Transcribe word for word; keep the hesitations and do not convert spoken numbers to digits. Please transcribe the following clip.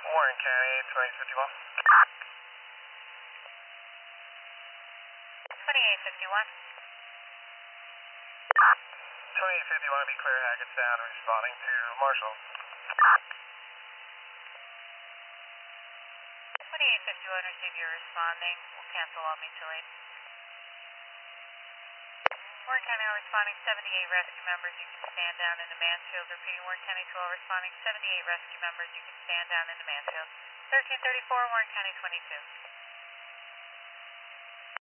Warren County, twenty fifty-one. twenty-eight fifty-one. twenty-eight fifty-one, be clear, Hackettstown, responding to Marshall. twenty-eight fifty-one, receive your responding. We'll cancel all mutual aid. Warren County all responding, seventy-eight rescue members. You can stand down in the Mansfield. Repeating, Warren County twelve responding, seventy-eight rescue members. You can stand down in the Mansfield. thirteen thirty-four, Warren County twenty-two.